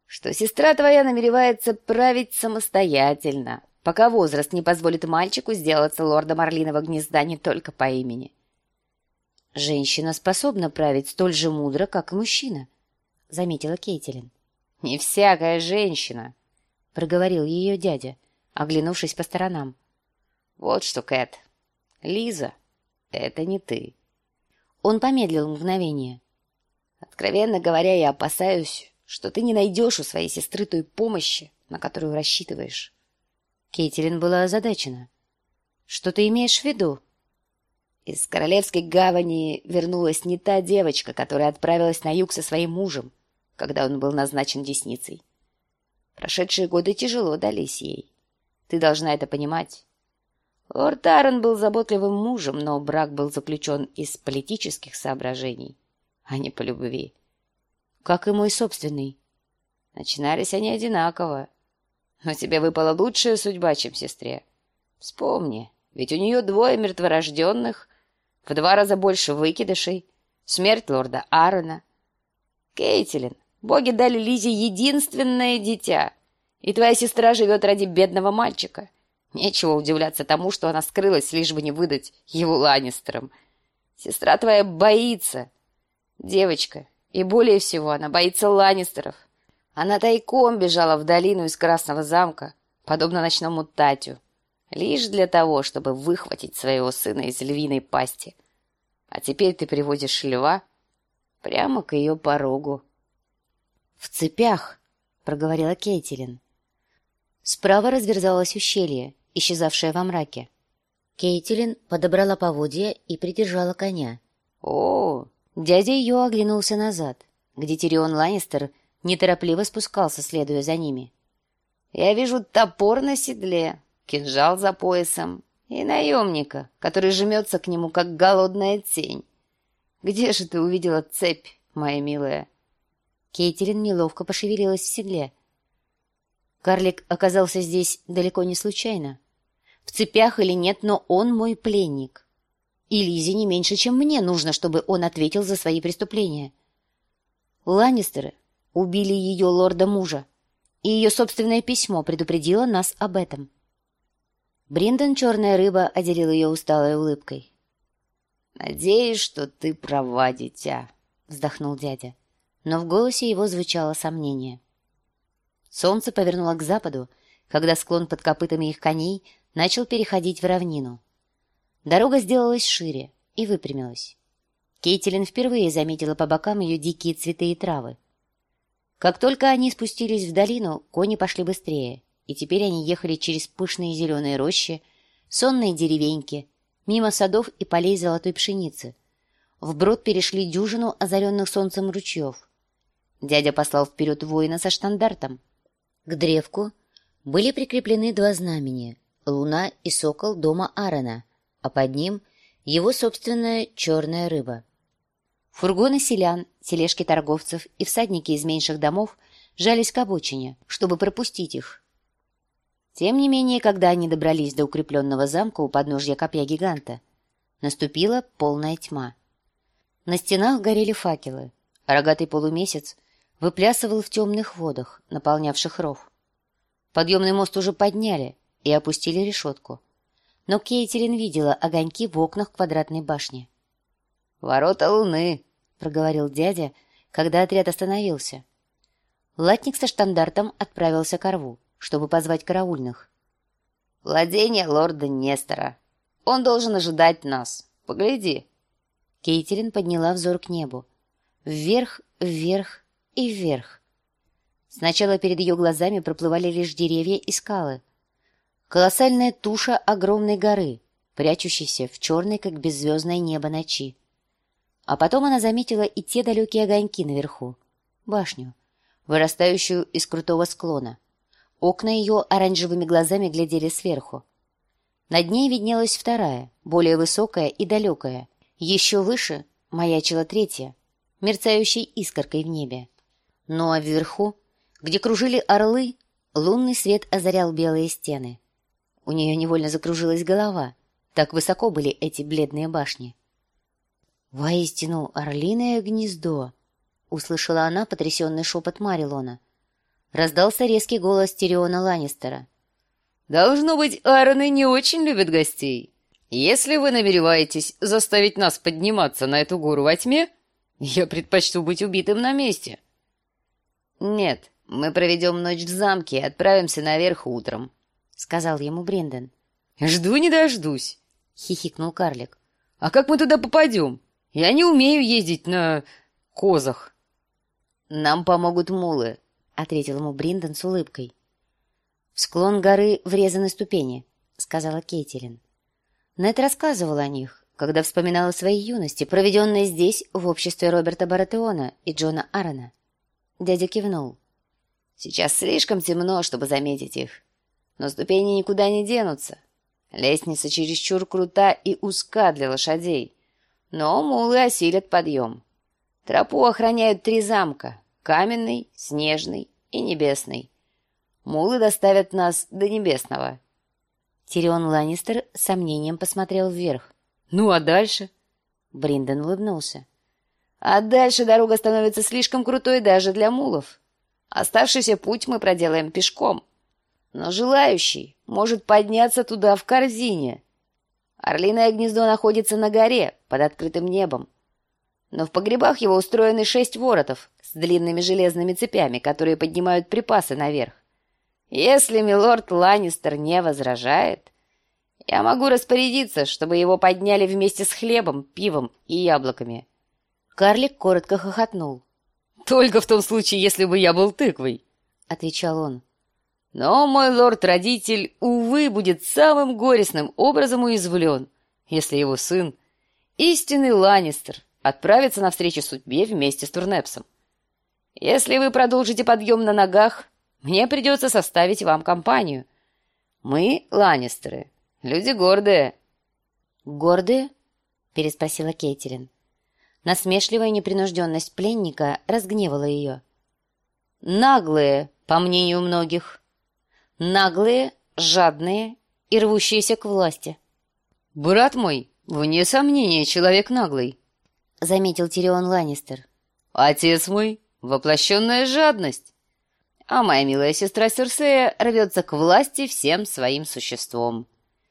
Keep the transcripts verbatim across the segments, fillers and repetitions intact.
что сестра твоя намеревается править самостоятельно, пока возраст не позволит мальчику сделаться лордом Орлиного гнезда не только по имени. «Женщина способна править столь же мудро, как и мужчина», — заметила Кейтилин. «Не всякая женщина», — проговорил ее дядя, оглянувшись по сторонам. «Вот что, Кэт, Лиза, это не ты». Он помедлил мгновение. «Откровенно говоря, я опасаюсь, что ты не найдешь у своей сестры той помощи, на которую рассчитываешь». Кейтилин была озадачена. «Что ты имеешь в виду?» «Из Королевской гавани вернулась не та девочка, которая отправилась на юг со своим мужем, когда он был назначен десницей. Прошедшие годы тяжело дались ей. Ты должна это понимать. Лорд Аарон был заботливым мужем, но брак был заключен из политических соображений, а не по любви. Как и мой собственный. Начинались они одинаково. Но тебе выпала лучшая судьба, чем сестре. Вспомни, ведь у нее двое мертворожденных, в два раза больше выкидышей, смерть лорда Аарона. Кейтилин, боги дали Лизе единственное дитя, и твоя сестра живет ради бедного мальчика. Нечего удивляться тому, что она скрылась, лишь бы не выдать его Ланнистерам. Сестра твоя боится. Девочка, и более всего она боится Ланнистеров. Она тайком бежала в долину из Красного замка, подобно ночному Татю, лишь для того, чтобы выхватить своего сына из львиной пасти. А теперь ты приводишь льва прямо к ее порогу. — В цепях, — проговорила Кейтилин. Справа разверзалось ущелье, исчезавшее во мраке. Кейтилин подобрала поводья и придержала коня. — О! Дядя ее оглянулся назад, где Тирион Ланнистер неторопливо спускался, следуя за ними. — Я вижу топор на седле, кинжал за поясом и наемника, который жмется к нему, как голодная тень. Где же ты увидела цепь, моя милая? Кейтилин неловко пошевелилась в седле. Карлик оказался здесь далеко не случайно. В цепях или нет, но он мой пленник. И Лизе не меньше, чем мне, нужно, чтобы он ответил за свои преступления. Ланнистеры убили ее лорда-мужа, и ее собственное письмо предупредило нас об этом. Бриндон, черная рыба, одарил ее усталой улыбкой. «Надеюсь, что ты права, дитя», — вздохнул дядя, но в голосе его звучало сомнение. Солнце повернуло к западу, когда склон под копытами их коней начал переходить в равнину. Дорога сделалась шире и выпрямилась. Кейтилин впервые заметила по бокам ее дикие цветы и травы. Как только они спустились в долину, кони пошли быстрее, и теперь они ехали через пышные зеленые рощи, сонные деревеньки, мимо садов и полей золотой пшеницы. Вброд перешли дюжину озаренных солнцем ручьев. Дядя послал вперед воина со штандартом. К древку были прикреплены два знамения — луна и сокол дома Аарона, а под ним его собственная черная рыба. Фургоны селян, тележки торговцев и всадники из меньших домов жались к обочине, чтобы пропустить их. Тем не менее, когда они добрались до укрепленного замка у подножья копья гиганта, наступила полная тьма. На стенах горели факелы, а рогатый полумесяц выплясывал в темных водах, наполнявших ров. Подъемный мост уже подняли и опустили решетку, но Кейтилин видела огоньки в окнах квадратной башни. «Ворота луны», — проговорил дядя, когда отряд остановился. Латник со штандартом отправился к рву, чтобы позвать караульных. «Владение лорда Нестора. Он должен ожидать нас. Погляди». Кейтилин подняла взор к небу. Вверх, вверх и вверх. Сначала перед ее глазами проплывали лишь деревья и скалы. Колоссальная туша огромной горы, прячущейся в черной, как беззвездное небо ночи. А потом она заметила и те далекие огоньки наверху. Башню, вырастающую из крутого склона. Окна ее оранжевыми глазами глядели сверху. Над ней виднелась вторая, более высокая и далекая. Еще выше маячила третья, мерцающей искоркой в небе. Ну а вверху, где кружили орлы, лунный свет озарял белые стены. У нее невольно закружилась голова, так высоко были эти бледные башни. «Воистину орлиное гнездо!» — услышала она потрясенный шепот Марилона. раздался резкий голос Тириона Ланнистера. «Должно быть, Аароны не очень любят гостей. Если вы намереваетесь заставить нас подниматься на эту гору во тьме, я предпочту быть убитым на месте». «Нет, мы проведем ночь в замке и отправимся наверх утром», — сказал ему Бринден. «Жду не дождусь», — хихикнул карлик. «А как мы туда попадем? Я не умею ездить на козах». «Нам помогут мулы», — ответил ему Бринден с улыбкой. «В склон горы врезаны ступени», — сказала Кейтилин. Нед рассказывал о них, когда вспоминала свои юности, проведенные здесь в обществе Роберта Баратеона и Джона Аарона. Дядя кивнул. «Сейчас слишком темно, чтобы заметить их, но ступени никуда не денутся. Лестница чересчур крута и узка для лошадей, но мулы осилят подъем. Тропу охраняют три замка — каменный, снежный и небесный. Мулы доставят нас до небесного». Тирион Ланнистер с сомнением посмотрел вверх. «Ну а дальше?» Бринден улыбнулся. «А дальше дорога становится слишком крутой даже для мулов. Оставшийся путь мы проделаем пешком. Но желающий может подняться туда в корзине. Орлиное гнездо находится на горе, под открытым небом. Но в погребах его устроены шесть воротов с длинными железными цепями, которые поднимают припасы наверх. Если милорд Ланнистер не возражает, я могу распорядиться, чтобы его подняли вместе с хлебом, пивом и яблоками». Карлик коротко хохотнул. «Только в том случае, если бы я был тыквой», — отвечал он. «Но мой лорд-родитель, увы, будет самым горестным образом уязвлен, если его сын, истинный Ланнистер, отправится навстречу судьбе вместе с Турнепсом. Если вы продолжите подъем на ногах, мне придется составить вам компанию. Мы, Ланнистеры, люди гордые». «Гордые?» — переспросила Кейтилин. Насмешливая непринужденность пленника разгневала ее. «Наглые, по мнению многих. Наглые, жадные и рвущиеся к власти». «Брат мой, вне сомнения, человек наглый», — заметил Тирион Ланнистер. «Отец мой — воплощенная жадность, а моя милая сестра Серсея рвется к власти всем своим существом.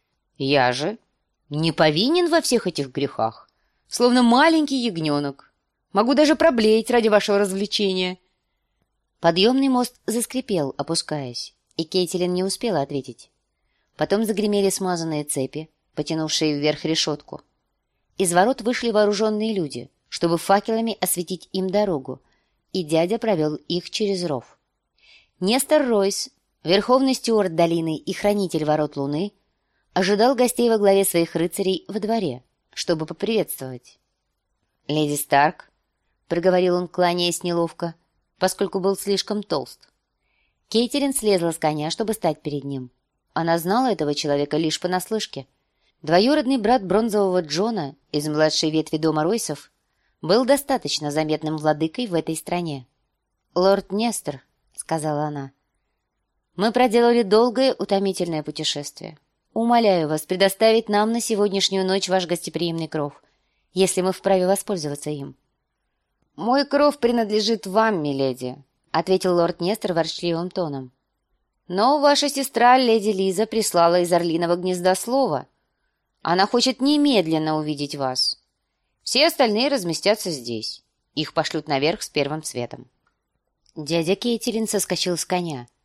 Я же не повинен во всех этих грехах, словно маленький ягненок. Могу даже проблеять ради вашего развлечения». Подъемный мост заскрипел, опускаясь, и Кейтилин не успела ответить. Потом загремели смазанные цепи, потянувшие вверх решетку. Из ворот вышли вооруженные люди, чтобы факелами осветить им дорогу, и дядя провел их через ров. Нестор Ройс, верховный стюард долины и хранитель ворот Луны, ожидал гостей во главе своих рыцарей во дворе, чтобы поприветствовать. «Леди Старк», — проговорил он, кланяясь неловко, поскольку был слишком толст. Кейтилин слезла с коня, чтобы стать перед ним. Она знала этого человека лишь понаслышке. Двоюродный брат бронзового Джона из младшей ветви дома Ройсов был достаточно заметным владыкой в этой стране. «Лорд Нестор», — сказала она, — «мы проделали долгое, утомительное путешествие. Умоляю вас предоставить нам на сегодняшнюю ночь ваш гостеприимный кров, если мы вправе воспользоваться им». «Мой кров принадлежит вам, миледи», — ответил лорд Нестор ворчливым тоном. «Но ваша сестра, леди Лиза, прислала из Орлиного гнезда слово. Она хочет немедленно увидеть вас. Все остальные разместятся здесь. Их пошлют наверх с первым светом». Дядя Кейтилин соскочил с коня.